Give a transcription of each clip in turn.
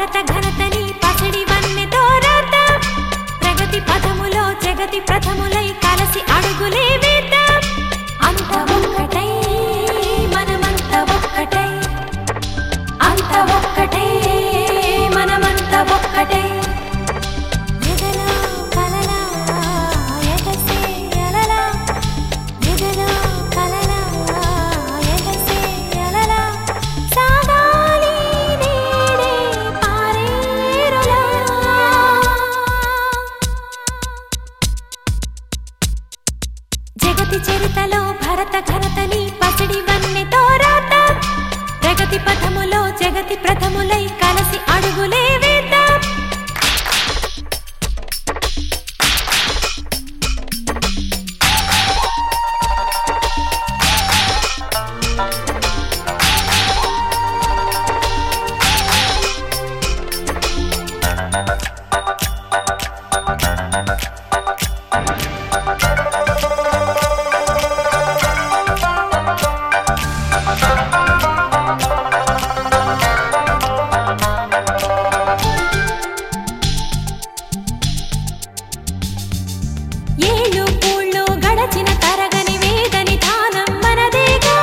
భరత ఘనతని పసిడి వన్నెతో రాద్దాం ప్రగతి పథములో జగతి ప్రథములై కలిసి అడుగులే వేద్దాం అంత ఒక్కటై మనమంత ఒక్కటై అంత ఒక్కటై మనమంత ఒక్కటై ఎదలో కలలా ఎగసే అలలా ఎదలో కలలా ఎగసే అలలా సాగాలి నేడే పారేరులా జగతి చరితలో భరత ఘనతని పసిడి వన్నెతో రాద్దాం ప్రగతి పథములో జగతి ప్రథములై కలిసి అడుగులే వేద్దాం ఏళ్ళు పూళ్ళు గడచిన తరగని వేదని ధానం మనదేగా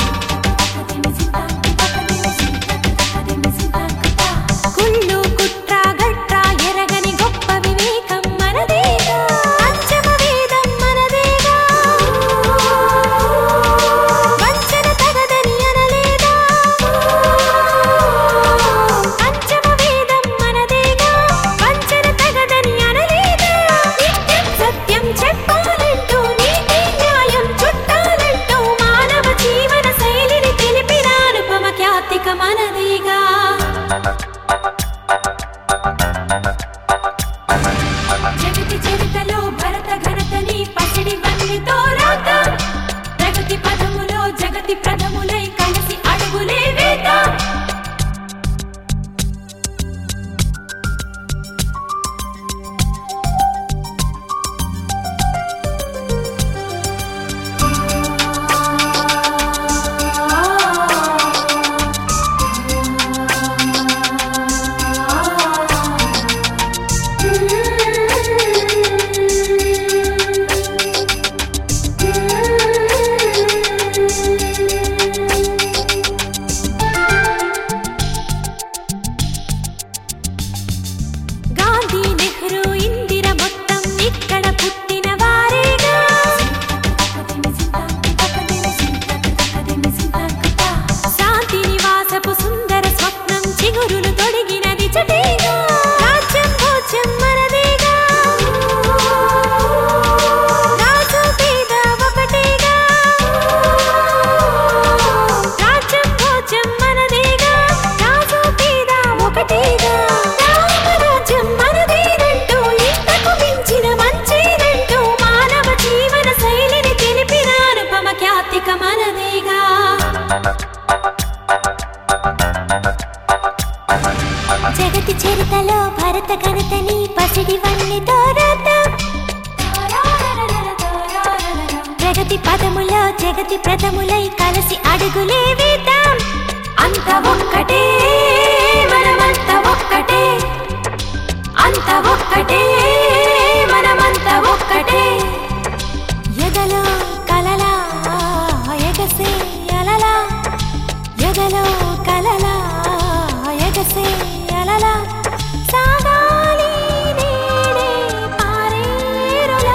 కుళ్ళు కుట్ర గట్ర ఎరగని గొప్ప వివేకం మనదేగా పంచమ వేదం మనదేగా వంచన తగదని అనలేదా పంచమ వేదం మనదేగా వంచన తగదని అనలేదా నిత్యం సత్యం చెప్పాలంటూ నీతి న్యాయం చుట్టాలంటూ మానవ జీవన శైలిని తెలిపిన అనుపమ ఖ్యాతిక మనదేగా జగతి చరితలో భరత ఘనతని పసిడి వన్నెతో రాద్దాం ప్రగతి పథములో జగతి ప్రథములై కలిసి అడుగులే వేద్దాం గాంధీ నెహ్రూ ఇందిర మొత్తం ఇక్కడ పుట్టిన వారేగా శాంతి నివాసపు సుందర స్వప్నం చిగురులు తొడిగినది చటేగా రాజ్యం భోజ్యం మనదేగా రాజు పేద ఒకటేగా రాజ్యం భోజ్యం మనదేగా రాజు పేద ఒకటేగా రామరాజ్యం మనదేనంటూ ఇంతకు మించిన మంచేనంటూ మానవ జీవన శైలిని తెలిపిన అనుపమ ఖ్యాతిక మనదేగా జగతి చరితలో భరత ఘనతని పసిడి వన్నెతో రాద్దాం ప్రగతి పదములో జగతి ప్రథములై కలిసి అడుగులే వేద్దాం అంత ఒక్కటే మనమంత ఒక్కటే అంత ఒక్కటే మనమంత ఒక్కటే ఎదలో కలలా ఎగసే అలలా ఎదలో కలలా ఎగసే అలలా సాగాలి నేడే పారేరులా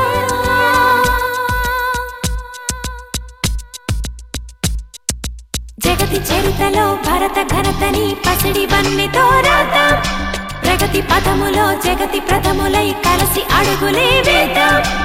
జగతి చరితలో భరత ఘనతని పసిడి వన్నెతో రాద్దాం ప్రగతి పథములో జగతి ప్రథములై కలిసి అడుగులే వేద్దాం